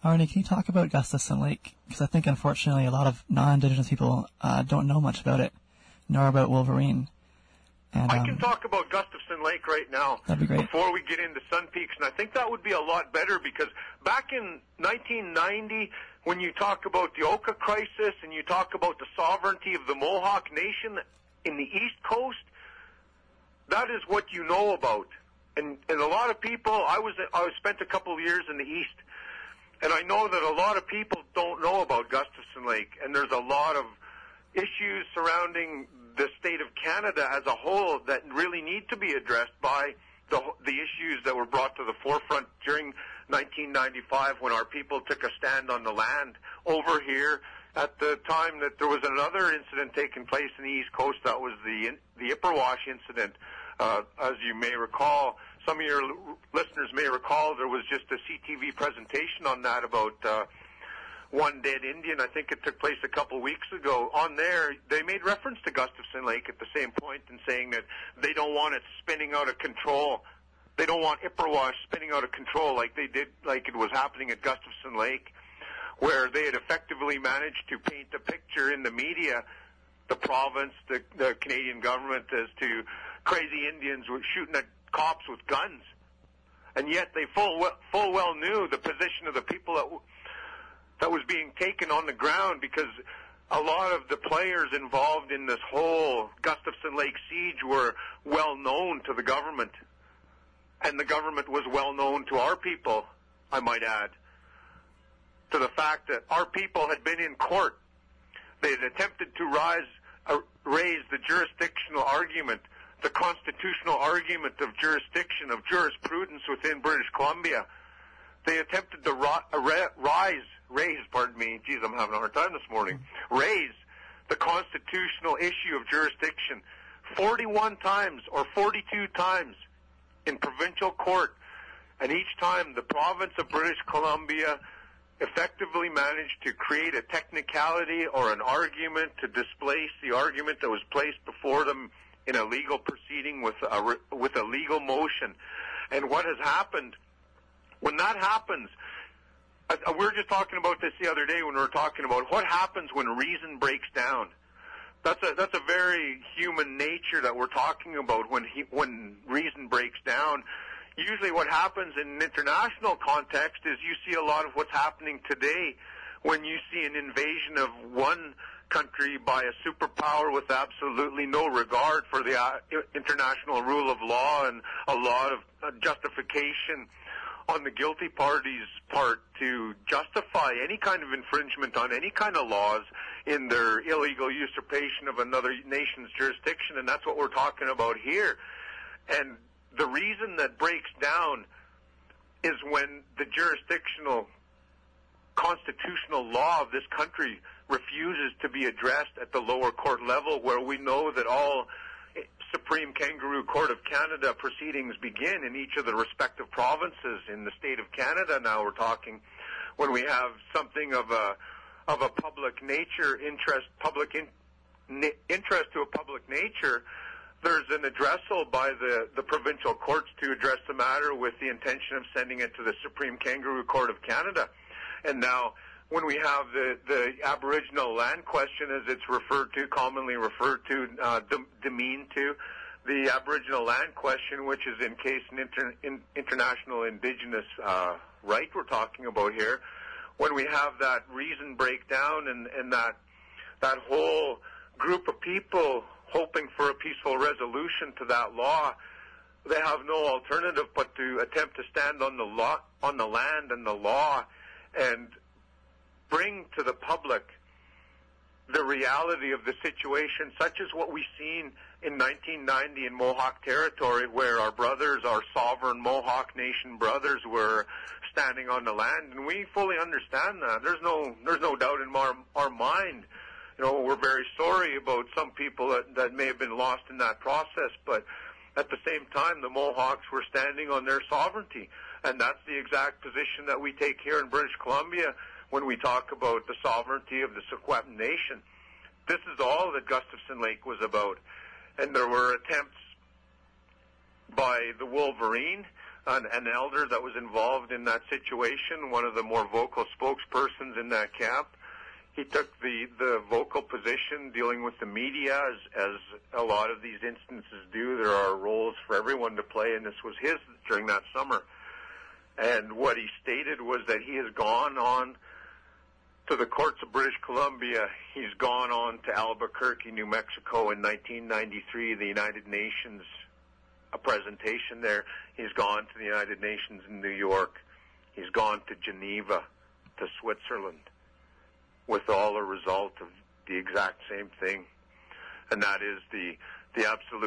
Arnie, can you talk about Gustafson Lake? Because I think, unfortunately, a lot of non-Indigenous people don't know much about it, nor about Wolverine. And, I can talk about Gustafson Lake right now. That'd be great. Before we get into Sun Peaks, and I think that would be a lot better because back in 1990, when you talk about the Oka crisis and you talk about the sovereignty of the Mohawk Nation in the East Coast, that is what you know about. And a lot of people, I spent a couple of years in the East, and I know that a lot of people don't know about Gustafson Lake, and there's a lot of issues surrounding the state of Canada as a whole that really need to be addressed by the issues that were brought to the forefront during 1995 when our people took a stand on the land over here at the time that there was another incident taking place in the East Coast. That was the Ipperwash incident. As you may recall, some of your listeners may recall, there was just a CTV presentation on that about one dead Indian. I think it took place a couple weeks ago. On there, they made reference to Gustafson Lake at the same point and saying that they don't want it spinning out of control. They don't want Ipperwash spinning out of control like they did, like it was happening at Gustafson Lake, where they had effectively managed to paint a picture in the media, the province, the Canadian government, as to crazy Indians were shooting at cops with guns. And yet they full well knew the position of the people that was being taken on the ground, because a lot of the players involved in this whole Gustafson Lake siege were well known to the government. And the government was well known to our people, I might add, to the fact that our people had been in court. They had attempted to raise the jurisdictional argument, the constitutional argument of jurisdiction, of jurisprudence within British Columbia. They attempted to raise, pardon me, geez, I'm having a hard time this morning, raise the constitutional issue of jurisdiction 41 times or 42 times in provincial court, and each time the province of British Columbia effectively managed to create a technicality or an argument to displace the argument that was placed before them in a legal proceeding with a legal motion. And what has happened, when that happens, we were just talking about this the other day when we were talking about what happens when reason breaks down. That's a very human nature that we're talking about when reason breaks down. Usually what happens in an international context is you see a lot of what's happening today when you see an invasion of one country by a superpower with absolutely no regard for the international rule of law and a lot of justification on the guilty party's part to justify any kind of infringement on any kind of laws in their illegal usurpation of another nation's jurisdiction, and that's what we're talking about here. And the reason that breaks down is when the jurisdictional constitutional law of this country refuses to be addressed at the lower court level, where we know that all Supreme Kangaroo Court of Canada proceedings begin in each of the respective provinces in the state of Canada. Now we're talking when we have something of a public nature interest, interest to a public nature. There's an addressal by the provincial courts to address the matter with the intention of sending it to the Supreme Kangaroo Court of Canada. And now, when we have the Aboriginal land question, as it's commonly referred to, demeaned to, the Aboriginal land question, which is in case an international indigenous right we're talking about here, when we have that reason breakdown and that whole group of people hoping for a peaceful resolution to that law, they have no alternative but to attempt to stand on the law, on the land and the law, and bring to the public the reality of the situation, such as what we've seen in 1990 in Mohawk territory, where our brothers, our sovereign Mohawk Nation brothers, were standing on the land, and we fully understand that. There's no doubt in our mind. You know, we're very sorry about some people that may have been lost in that process, but at the same time, the Mohawks were standing on their sovereignty, and that's the exact position that we take here in British Columbia when we talk about the sovereignty of the Secwepemc Nation. This is all that Gustafson Lake was about. And there were attempts by the Wolverine an elder that was involved in that situation, one of the more vocal spokespersons in that camp. He took the vocal position dealing with the media, as a lot of these instances do. There are roles for everyone to play, and this was his during that summer. And what he stated was that he has gone on to the courts of British Columbia. He's gone on to Albuquerque, New Mexico in 1993, the United Nations, a presentation there. He's gone to the United Nations in New York. He's gone to Geneva, to Switzerland, with all a result of the exact same thing. And that is the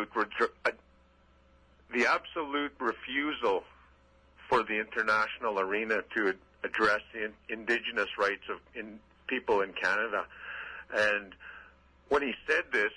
absolute refusal for the international arena to address the indigenous rights of people in Canada. And when he said this,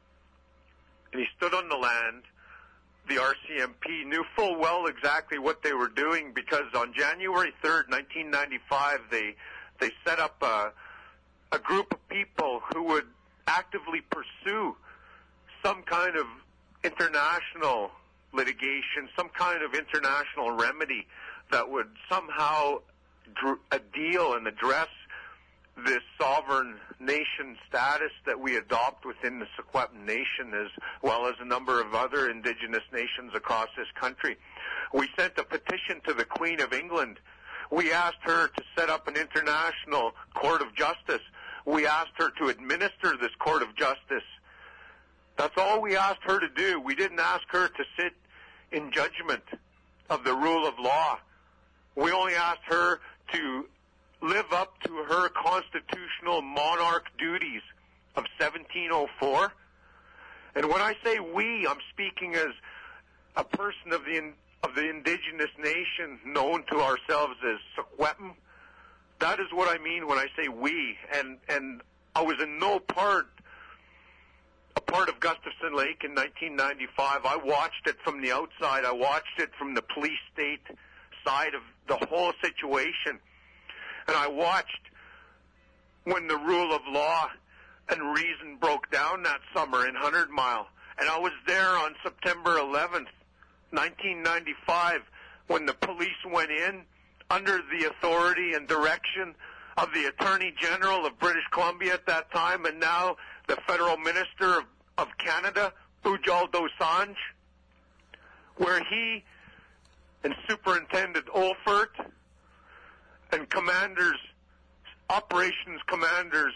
and he stood on the land, the RCMP knew full well exactly what they were doing, because on January 3rd, 1995, they set up a group of people who would actively pursue some kind of international litigation, some kind of international remedy that would somehow deal and address this sovereign nation status that we adopt within the Secwepemc Nation, as well as a number of other indigenous nations across this country. We sent a petition to the Queen of England. We asked her to set up an international court of justice. We asked her to administer this court of justice. That's all we asked her to do. We didn't ask her to sit in judgment of the rule of law. We only asked her to live up to her constitutional monarch duties of 1704. And when I say we, I'm speaking as a person of the indigenous nation known to ourselves as Secwepemc. That is what I mean when I say we. And I was in no part a part of Gustafson Lake in 1995. I watched it from the outside. I watched it from the police state side of the whole situation. And I watched when the rule of law and reason broke down that summer in 100 Mile. And I was there on September 11th, 1995, when the police went in under the authority and direction of the Attorney General of British Columbia at that time, and now the Federal Minister of Canada, Ujjal Dosanjh, where he and Superintendent Olfert and commanders, operations commanders,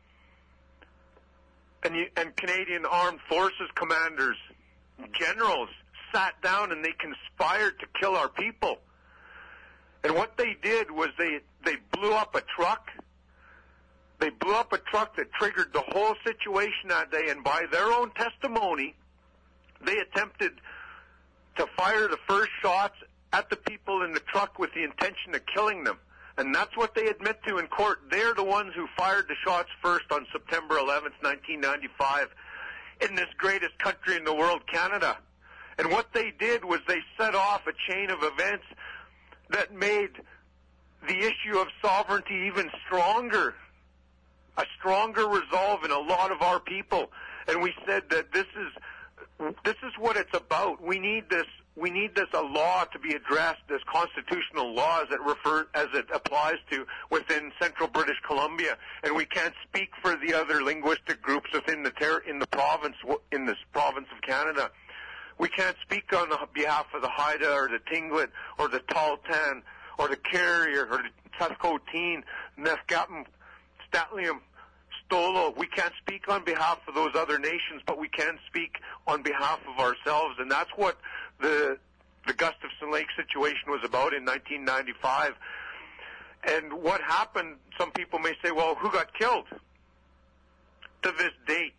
and Canadian Armed Forces commanders, generals, sat down and they conspired to kill our people. And what they did was they blew up a truck. They blew up a truck that triggered the whole situation that day, and by their own testimony, they attempted to fire the first shots at the people in the truck with the intention of killing them. And that's what they admit to in court. They're the ones who fired the shots first on September 11th, 1995, in this greatest country in the world, Canada. And what they did was they set off a chain of events that made the issue of sovereignty even stronger, a stronger resolve in a lot of our people. And we said that this is what it's about. We need this a law to be addressed, this constitutional law as it applies to within central British Columbia. And we can't speak for the other linguistic groups within in this province of Canada. We can't speak on behalf of the Haida or the Tlingit or the Tahltan or the Carrier or the Saskatoon, Nefgapim, Statlium, Stolo. We can't speak on behalf of those other nations, but we can speak on behalf of ourselves. And that's what the Gustafson Lake situation was about in 1995. And what happened, some people may say, well, who got killed? To this date,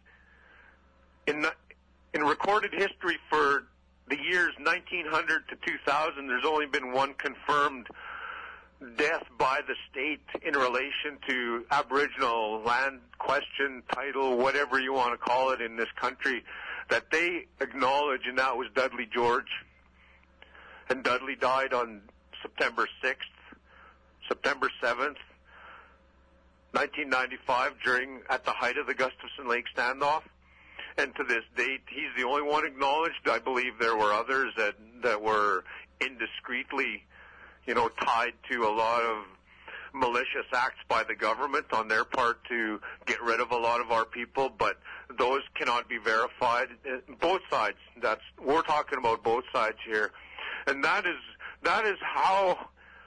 in recorded history for the years 1900 to 2000, there's only been one confirmed death by the state in relation to Aboriginal land question, title, whatever you want to call it in this country, that they acknowledge, and that was Dudley George. And Dudley died on September 6th, September 7th, 1995, at the height of the Gustafson Lake standoff. And to this date, he's the only one acknowledged. I believe there were others that were indiscreetly, tied to a lot of malicious acts by the government on their part to get rid of a lot of our people, but those cannot be verified. Both sides. We're talking about both sides here, and that's how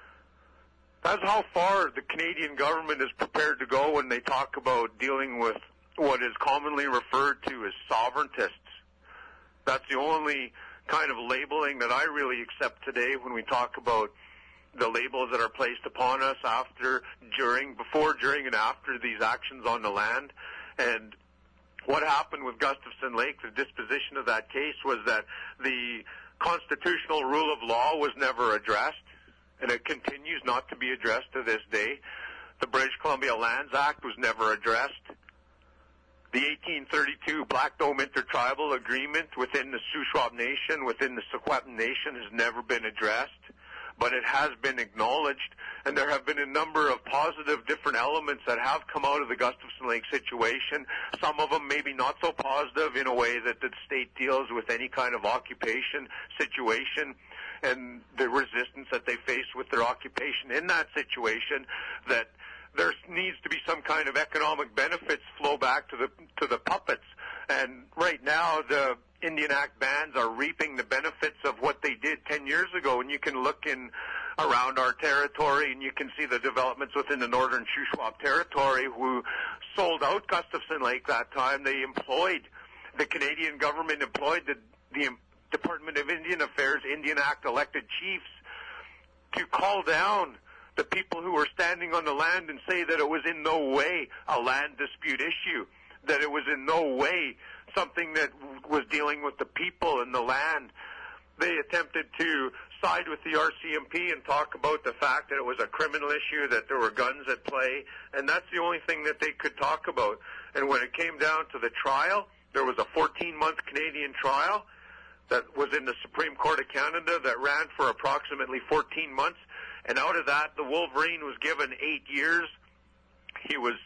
far the Canadian government is prepared to go when they talk about dealing with what is commonly referred to as sovereigntists. That's the only kind of labeling that I really accept today when we talk about the labels that are placed upon us before, during, and after these actions on the land. And what happened with Gustafson Lake, the disposition of that case, was that the constitutional rule of law was never addressed, and it continues not to be addressed to this day. The British Columbia Lands Act was never addressed. The 1832 Black Dome Intertribal Agreement within the Shuswap Nation, within the Secwepemc Nation, has never been addressed, but it has been acknowledged, and there have been a number of positive different elements that have come out of the Gustafson Lake situation. Some of them maybe not so positive in a way that the state deals with any kind of occupation situation and the resistance that they face with their occupation in that situation, that there needs to be some kind of economic benefits flow back to the puppets. And right now, the Indian Act bands are reaping the benefits of what they did 10 years ago. And you can look around our territory, and you can see the developments within the northern Shuswap territory who sold out Gustafson Lake that time. The Canadian government employed the Department of Indian Affairs Indian Act elected chiefs to call down the people who were standing on the land and say that it was in no way a land dispute issue, that it was in no way something that was dealing with the people and the land. They attempted to side with the RCMP and talk about the fact that it was a criminal issue, that there were guns at play, and that's the only thing that they could talk about. And when it came down to the trial, there was a 14-month Canadian trial that was in the Supreme Court of Canada that ran for approximately 14 months. And out of that, the Wolverine was given 8 years. He was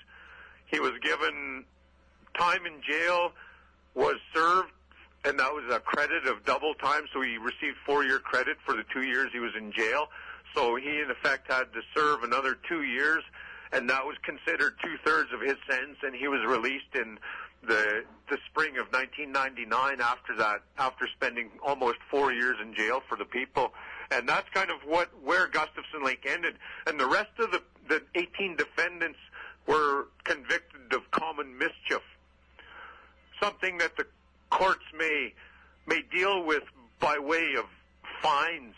given time in jail, was served, and that was a credit of double time, so he received 4-year credit for the 2 years he was in jail. So he, in effect, had to serve another 2 years, and that was considered 2/3 of his sentence, and he was released in the spring of 1999 after spending almost 4 years in jail for the people. And that's kind of where Gustafson Lake ended. And the rest of the 18 defendants were convicted of common mischief, something that the courts may deal with by way of fines.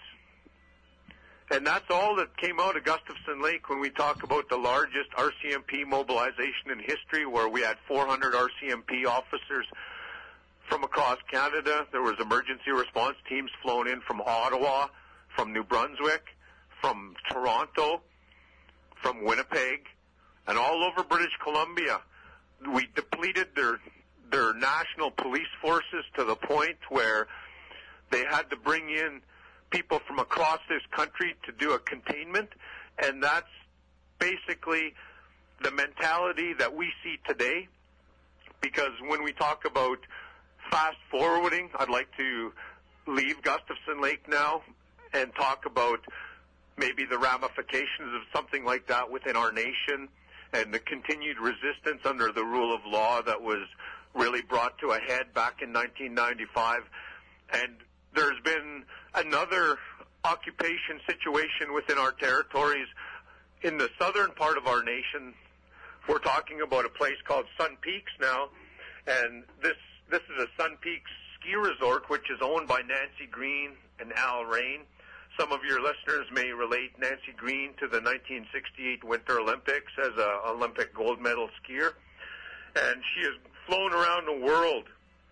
And that's all that came out of Gustafson Lake when we talk about the largest RCMP mobilization in history, where we had 400 RCMP officers from across Canada. There was emergency response teams flown in from Ottawa, from New Brunswick, from Toronto, from Winnipeg, and all over British Columbia. We depleted their national police forces to the point where they had to bring in people from across this country to do a containment, and that's basically the mentality that we see today. Because when we talk about fast forwarding, I'd like to leave Gustafson Lake now and talk about maybe the ramifications of something like that within our nation and the continued resistance under the rule of law that was really brought to a head back in 1995. And there's been another occupation situation within our territories. In the southern part of our nation, we're talking about a place called Sun Peaks now, and this is a Sun Peaks ski resort which is owned by Nancy Green and Al Rain. Some of your listeners may relate Nancy Green to the 1968 Winter Olympics as an Olympic gold medal skier, and she has flown around the world.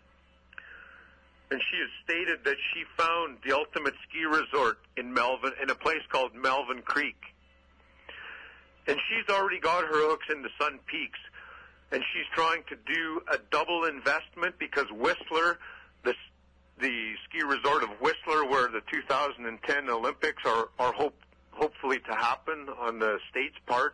And she has stated that she found the ultimate ski resort in Melvin, in a place called Melvin Creek. And she's already got her hooks into Sun Peaks. And she's trying to do a double investment because Whistler, the ski resort of Whistler, where the 2010 Olympics are hopefully to happen on the state's part,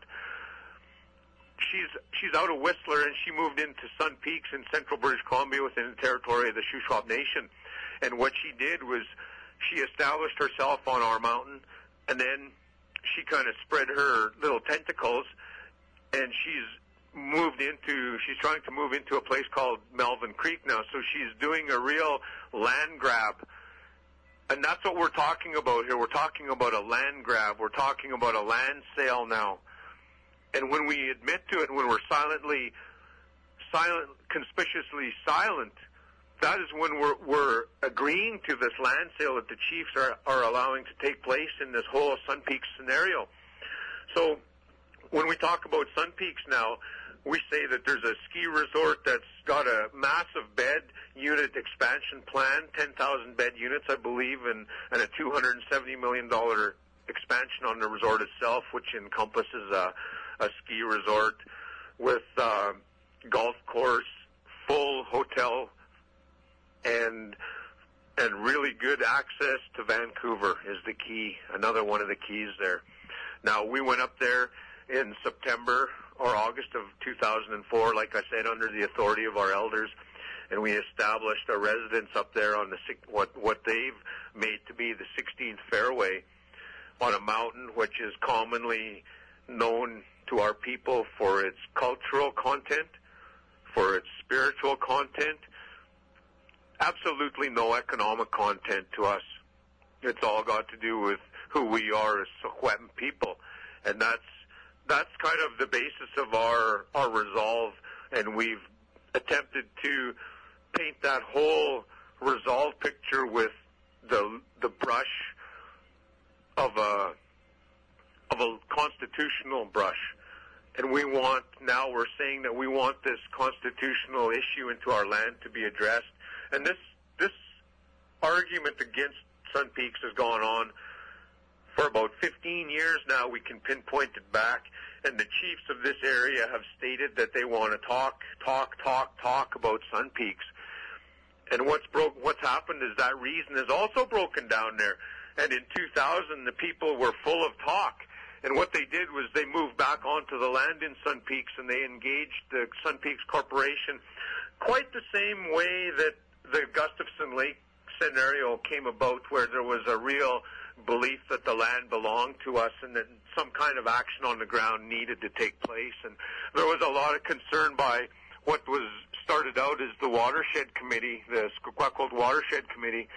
she's out of Whistler, and she moved into Sun Peaks in central British Columbia within the territory of the Shuswap Nation. And what she did was she established herself on our mountain, and then she kind of spread her little tentacles, and she's trying to move into a place called Melvin Creek now. So she's doing a real land grab. And that's what we're talking about here. We're talking about a land grab. We're talking about a land sale now. And when we admit to it, when we're conspicuously silent, that is when we're agreeing to this land sale that the chiefs are allowing to take place in this whole Sun Peaks scenario. So when we talk about Sun Peaks now, we say that there's a ski resort that's got a massive bed unit expansion plan, 10,000 bed units, I believe, and a $270 million expansion on the resort itself, which encompasses a ski resort with golf course, full hotel, and really good access to Vancouver is the key, another one of the keys there. Now, we went up there in September or August of 2004, like I said, under the authority of our elders, and we established a residence up there on what they've made to be the 16th fairway on a mountain which is commonly known to our people for its cultural content, for its spiritual content, absolutely no economic content to us. It's all got to do with who we are as Secwepemc people, and that's kind of the basis of our resolve, and we've attempted to paint that whole resolve picture with the brush of a constitutional brush. And we're saying that we want this constitutional issue into our land to be addressed. And this argument against Sun Peaks has gone on for about 15 years now. We can pinpoint it back, and the chiefs of this area have stated that they want to talk about Sun Peaks. And what's happened is that reason is also broken down there. And in 2000, the people were full of talk. And what they did was they moved back onto the land in Sun Peaks, and they engaged the Sun Peaks Corporation quite the same way that the Gustafson Lake scenario came about, where there was a real belief that the land belonged to us and that some kind of action on the ground needed to take place. And there was a lot of concern by what was started out as the Watershed Committee, the Secwepemc Watershed Committee,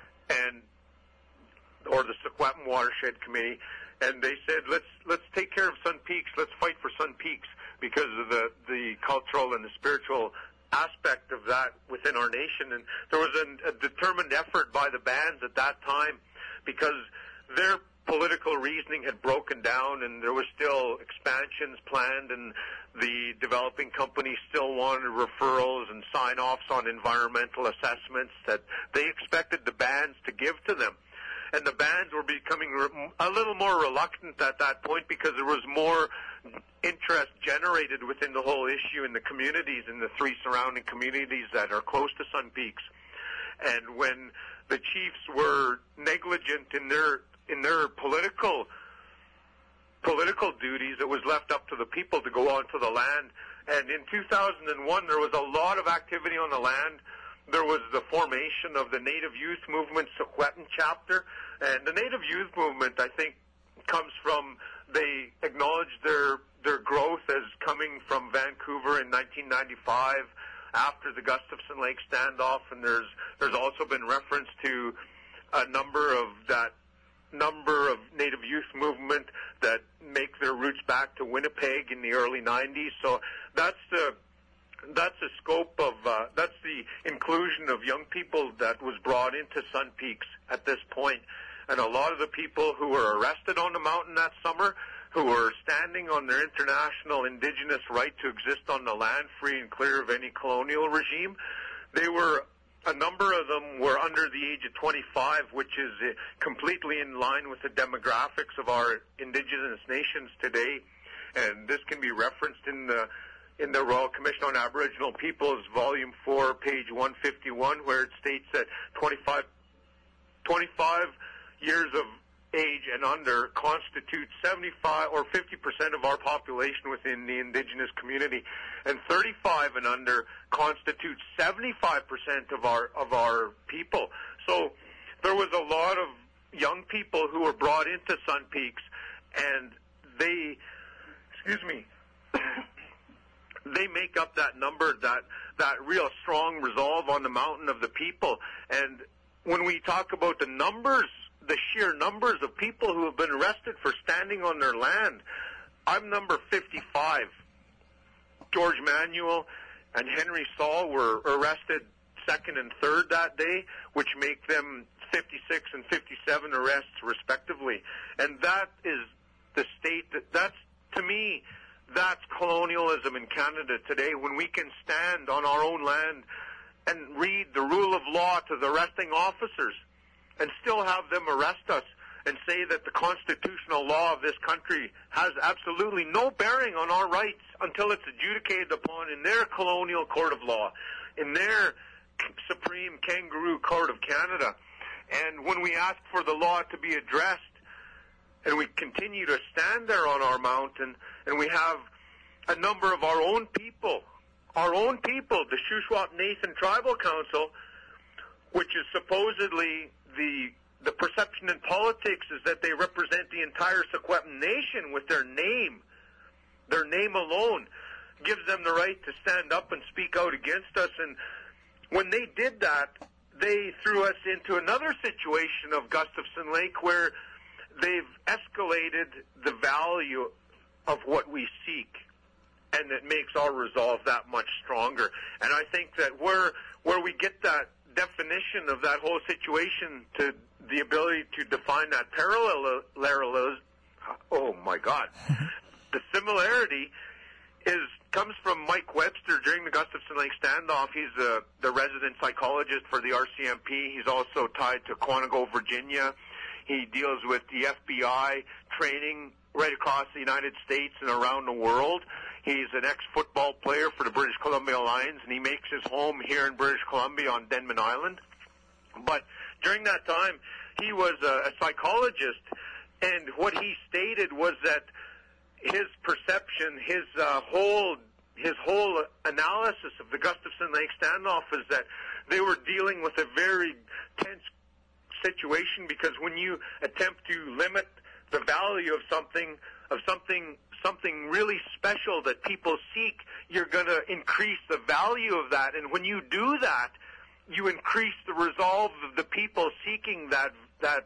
or the Secwepemc Watershed Committee, and they said, let's take care of Sun Peaks, let's fight for Sun Peaks because of the cultural and the spiritual aspect of that within our nation. And there was a determined effort by the bands at that time, because their political reasoning had broken down and there was still expansions planned, and the developing companies still wanted referrals and sign-offs on environmental assessments that they expected the bands to give to them. And the bands were becoming a little more reluctant at that point because there was more interest generated within the whole issue in the communities, in the three surrounding communities that are close to Sun Peaks. And when the chiefs were negligent in their political duties, it was left up to the people to go onto the land. And in 2001, there was a lot of activity on the land. There was the formation of the Native Youth Movement Secwepemc chapter, and the Native Youth Movement, I think, comes from, they acknowledge their growth as coming from Vancouver in 1995 after the Gustafson Lake standoff, and there's also been reference to a number of Native Youth Movement that make their roots back to Winnipeg in the early 90s. So that's the scope of, that's the inclusion of young people that was brought into Sun Peaks at this point. And a lot of the people who were arrested on the mountain that summer, who were standing on their international indigenous right to exist on the land free and clear of any colonial regime, a number of them were under the age of 25, which is completely in line with the demographics of our indigenous nations today. And this can be referenced in the Royal Commission on Aboriginal Peoples, Volume 4, page 151, where it states that 25 years of age and under constitute 75 or 50% of our population within the indigenous community, and 35 and under constitute 75% of our people. So there was a lot of young people who were brought into Sun Peaks, and they make up that number, that real strong resolve on the mountain of the people. And when we talk about the numbers, the sheer numbers of people who have been arrested for standing on their land, I'm number 55. George Manuel and Henry Saul were arrested second and third that day, which make them 56 and 57 arrests respectively. And that is the state that's, to me, that's colonialism in Canada today, when we can stand on our own land and read the rule of law to the arresting officers and still have them arrest us and say that the constitutional law of this country has absolutely no bearing on our rights until it's adjudicated upon in their colonial court of law, in their Supreme Kangaroo Court of Canada. And when we ask for the law to be addressed, and we continue to stand there on our mountain, and we have a number of our own people, the Shuswap Nathan Tribal Council, which is supposedly the perception in politics is that they represent the entire Secwepemc Nation with their name. Their name alone gives them the right to stand up and speak out against us. And when they did that, they threw us into another situation of Gustafson Lake where they've escalated the value of what we seek, and it makes our resolve that much stronger. And I think that where we get that definition of that whole situation to the ability to define that parallelism, oh my God, the similarity comes from Mike Webster during the Gustafson Lake standoff. He's the resident psychologist for the RCMP. He's also tied to Quantico, Virginia. He deals with the FBI training right across the United States and around the world. He's an ex-football player for the British Columbia Lions, and he makes his home here in British Columbia on Denman Island. But during that time, he was a psychologist, and what he stated was that his perception, his whole analysis of the Gustafson Lake standoff is that they were dealing with a very tense situation, because when you attempt to limit the value of something really special that people seek, you're going to increase the value of that. And when you do that, you increase the resolve of the people seeking that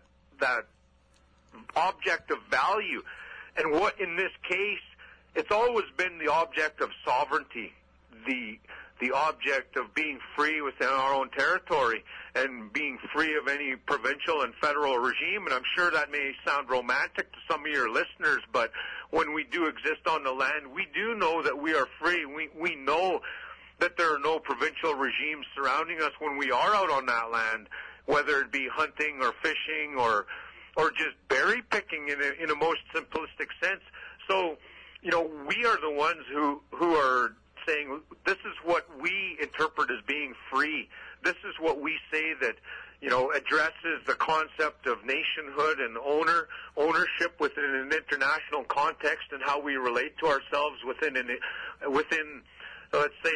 object of value. And what, in this case, it's always been the object of sovereignty, the object of being free within our own territory and being free of any provincial and federal regime. And I'm sure that may sound romantic to some of your listeners, but when we do exist on the land, we do know that we are free. We know that there are no provincial regimes surrounding us when we are out on that land, whether it be hunting or fishing or just berry picking in a most simplistic sense. So, we are the ones who are saying this is what we interpret as being free. This is what we say that, addresses the concept of nationhood and ownership within an international context, and how we relate to ourselves within let's say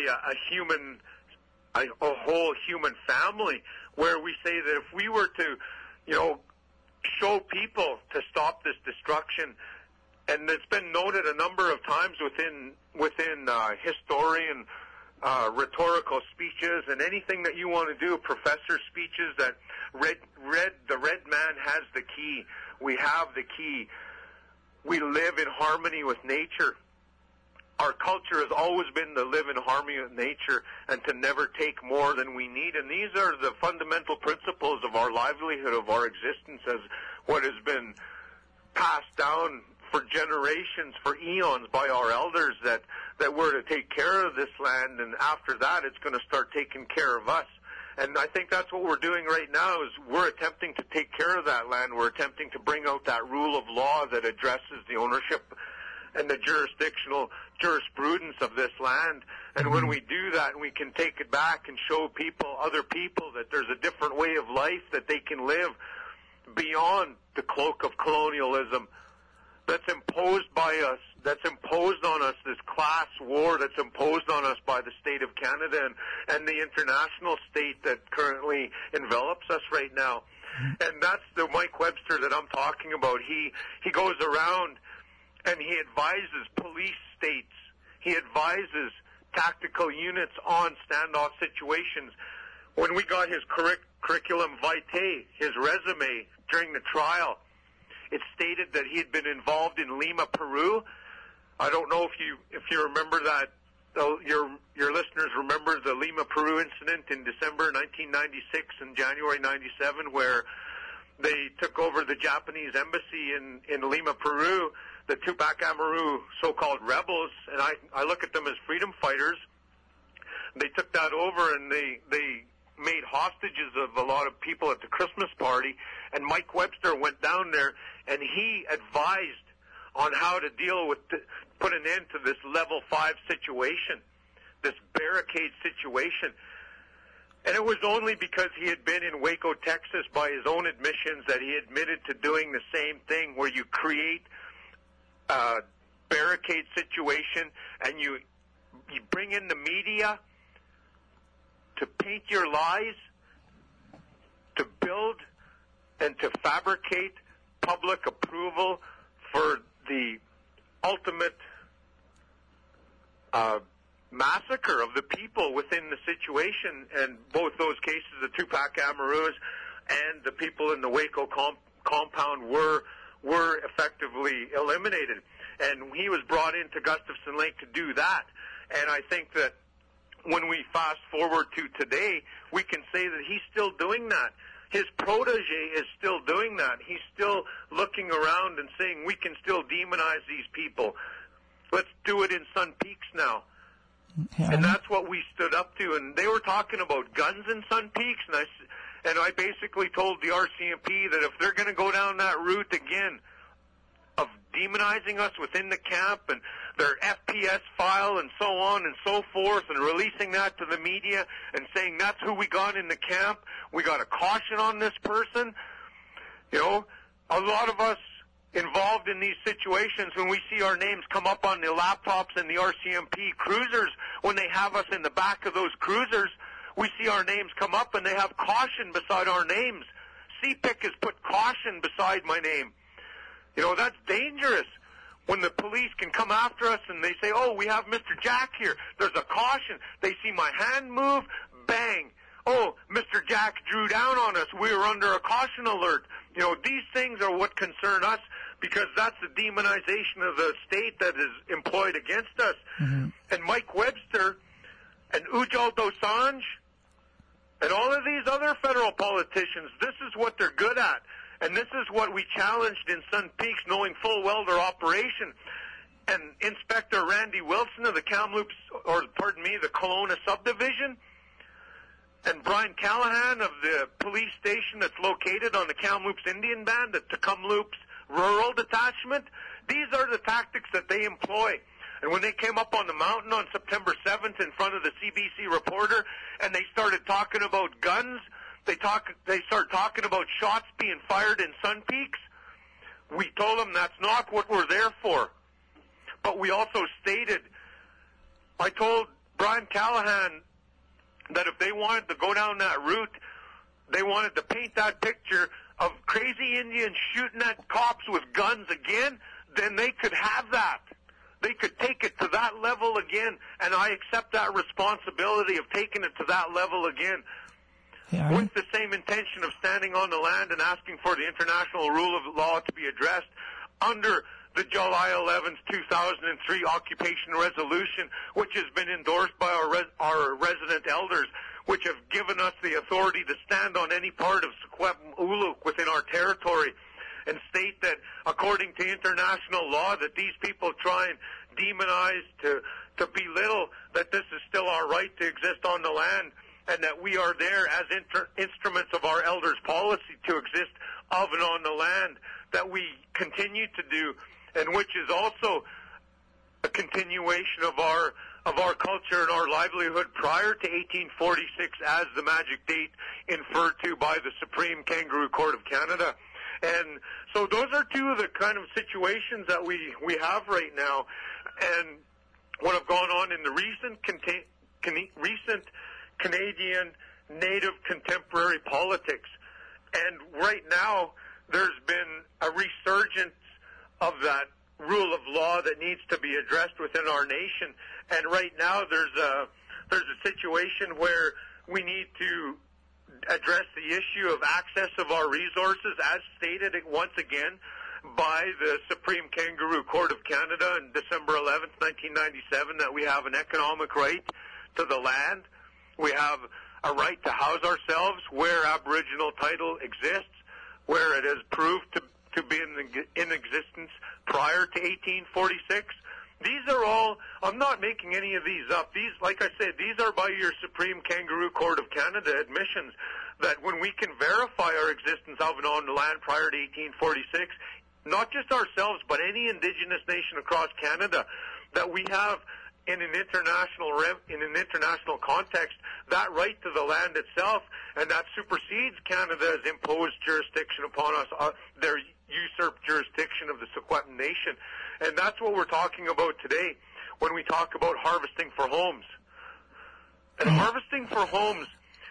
a whole human family, where we say that if we were to, show people to stop this destruction. And it's been noted a number of times within historian rhetorical speeches and anything that you want to do, professor speeches, that the red man has the key. We have the key. We live in harmony with nature. Our culture has always been to live in harmony with nature and to never take more than we need. And these are the fundamental principles of our livelihood, of our existence, as what has been passed down for generations, for eons, by our elders, that we're to take care of this land, and after that it's going to start taking care of us. And I think that's what we're doing right now, is we're attempting to take care of that land. We're attempting to bring out that rule of law that addresses the ownership and the jurisdictional jurisprudence of this land. And when we do that, and we can take it back and show other people that there's a different way of life that they can live beyond the cloak of colonialism that's imposed by us, that's imposed on us, this class war that's imposed on us by the state of Canada and the international state that currently envelops us right now. And that's the Mike Webster that I'm talking about. He goes around and he advises police states. He advises tactical units on standoff situations. When we got his curriculum vitae, his resume during the trial, it stated that he had been involved in Lima, Peru. I don't know if you remember that. Your listeners remember the Lima, Peru incident in December 1996 and January 97, where they took over the Japanese embassy in Lima, Peru. The Tupac Amaru so-called rebels, and I look at them as freedom fighters. They took that over and they made hostages of a lot of people at the Christmas party, and Mike Webster went down there and he advised on how to deal with, put an end to this level 5 situation, this barricade situation. And it was only because he had been in Waco, Texas, by his own admissions, that he admitted to doing the same thing, where you create a barricade situation and you bring in the media to paint your lies, to build and to fabricate public approval for the ultimate massacre of the people within the situation. And both those cases, the Tupac Amarus and the people in the Waco compound were effectively eliminated. And he was brought into Gustafson Lake to do that. And I think that when we fast forward to today, we can say that he's still doing that. His protege is still doing that. He's still looking around and saying, we can still demonize these people. Let's do it in Sun Peaks now. Yeah. And that's what we stood up to. And they were talking about guns in Sun Peaks, and I basically told the RCMP that if they're going to go down that route again of demonizing us within the camp and their FPS file and so on and so forth, and releasing that to the media and saying that's who we got in the camp, we got a caution on this person. You know, a lot of us involved in these situations, when we see our names come up on the laptops and the RCMP cruisers, when they have us in the back of those cruisers, we see our names come up and they have caution beside our names. CPIC has put caution beside my name. You know, that's dangerous. When the police can come after us and they say, oh, we have Mr. Jack here, there's a caution. They see my hand move, bang. Oh, Mr. Jack drew down on us. We were under a caution alert. You know, these things are what concern us, because that's the demonization of the state that is employed against us. Mm-hmm. And Mike Webster and Ujjal Dosanjh and all of these other federal politicians, this is what they're good at. And this is what we challenged in Sun Peaks, knowing full well their operation. And Inspector Randy Wilson of the Kamloops, the Kelowna subdivision, and Brian Callahan of the police station that's located on the Kamloops Indian Band, the Kamloops Rural Detachment, these are the tactics that they employ. And when they came up on the mountain on September 7th in front of the CBC reporter and they started talking about guns, they start talking about shots being fired in Sun Peaks, we told them that's not what we're there for. But we also stated, I told Brian Callahan that if they wanted to go down that route, they wanted to paint that picture of crazy Indians shooting at cops with guns again, then they could have that. They could take it to that level again, and I accept that responsibility of taking it to that level again. Yeah, with the same intention of standing on the land and asking for the international rule of law to be addressed under the July 11th, 2003 occupation resolution, which has been endorsed by our resident elders, which have given us the authority to stand on any part of Secwepemc within our territory and state that, according to international law, that these people try and demonize, to belittle, that this is still our right to exist on the land, and that we are there as instruments of our elders' policy to exist of and on the land, that we continue to do, and which is also a continuation of our culture and our livelihood prior to 1846 as the magic date inferred to by the Supreme Kangaroo Court of Canada. And so those are two of the kind of situations that we have right now. And what have gone on in the recent Canadian Native contemporary politics. And right now, there's been a resurgence of that rule of law that needs to be addressed within our nation. And right now, there's a situation where we need to address the issue of access of our resources, as stated once again by the Supreme Kangaroo Court of Canada on December 11th, 1997, that we have an economic right to the land. We have a right to house ourselves where Aboriginal title exists, where it has proved to be in existence prior to 1846. These are all, I'm not making any of these up. These, like I said, these are by your Supreme Kangaroo Court of Canada admissions, that when we can verify our existence of and on the land prior to 1846, not just ourselves, but any Indigenous nation across Canada, that we have in an international context that right to the land itself, and that supersedes Canada's imposed jurisdiction upon us, their usurped jurisdiction of the Secwepemc Nation. And that's what we're talking about today when we talk about harvesting for homes. And harvesting for homes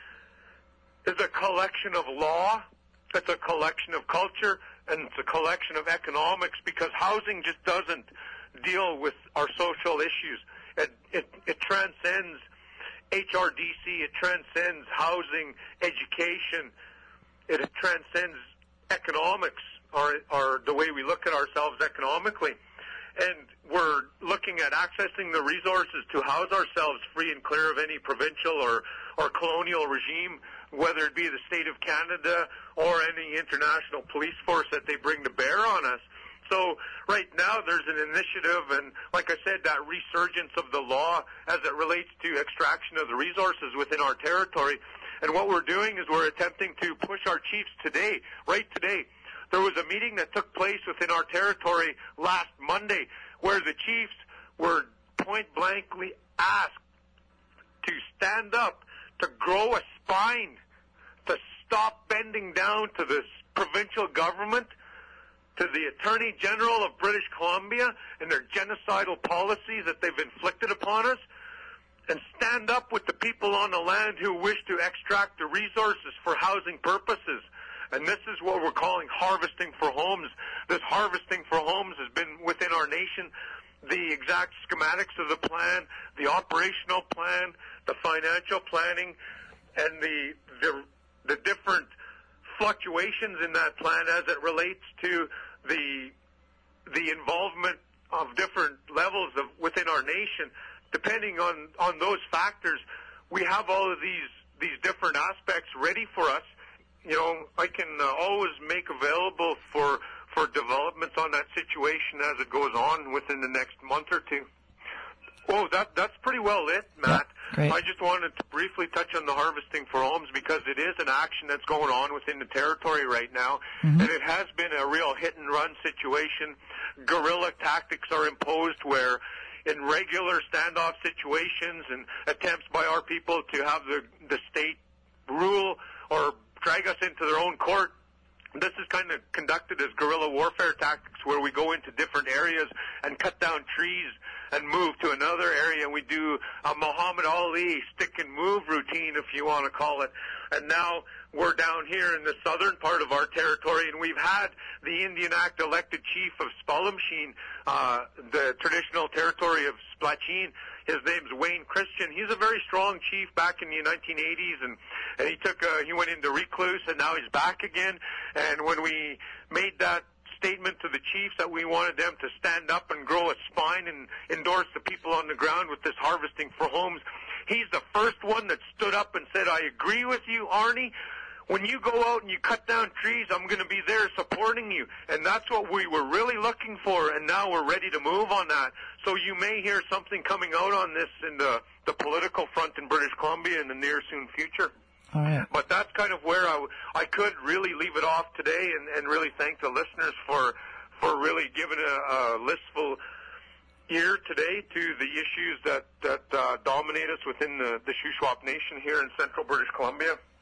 is a collection of law, it's a collection of culture, and it's a collection of economics, because housing just doesn't deal with our social issues. It transcends HRDC, it transcends housing, education, it transcends economics, or the way we look at ourselves economically. And we're looking at accessing the resources to house ourselves free and clear of any provincial or colonial regime, whether it be the state of Canada or any international police force that they bring to bear on us. So right now there's an initiative, and like I said, that resurgence of the law as it relates to extraction of the resources within our territory. And what we're doing is we're attempting to push our chiefs today, right today. There was a meeting that took place within our territory last Monday where the chiefs were point-blankly asked to stand up, to grow a spine, to stop bending down to this provincial government, to the Attorney General of British Columbia and their genocidal policies that they've inflicted upon us, and stand up with the people on the land who wish to extract the resources for housing purposes. And this is what we're calling harvesting for homes. This harvesting for homes has been within our nation. The exact schematics of the plan, the operational plan, the financial planning, and the different fluctuations in that plan as it relates to the involvement of different levels within our nation. Depending on those factors, we have all of these different aspects ready for us. You know, I can always make available for developments on that situation as it goes on within the next month or two. Oh, that's pretty well it, Matt. Yeah, great. I just wanted to briefly touch on the harvesting for homes because it is an action that's going on within the territory right now, and it has been a real hit-and-run situation. Guerrilla tactics are imposed where in regular standoff situations and attempts by our people to have the state rule or drag us into their own court, this is kind of conducted as guerrilla warfare tactics where we go into different areas and cut down trees and move to another area, and we do a Muhammad Ali stick and move routine, if you want to call it. And now we're down here in the southern part of our territory, and we've had the Indian Act elected chief of Spalumsheen, the traditional territory of Splatcheen. His name's Wayne Christian. He's a very strong chief back in the 1980s, and he went into recluse, and now he's back again. And when we made that statement to the chiefs that we wanted them to stand up and grow a spine and endorse the people on the ground with this harvesting for homes, he's the first one that stood up and said, I agree with you, Arnie. When you go out and you cut down trees, I'm going to be there supporting you. And that's what we were really looking for, and now we're ready to move on that. So you may hear something coming out on this in the political front in British Columbia in the near soon future. All right. But that's kind of where I could really leave it off today and really thank the listeners for really giving a listful ear today to the issues that dominate us within the Shuswap Nation here in central British Columbia.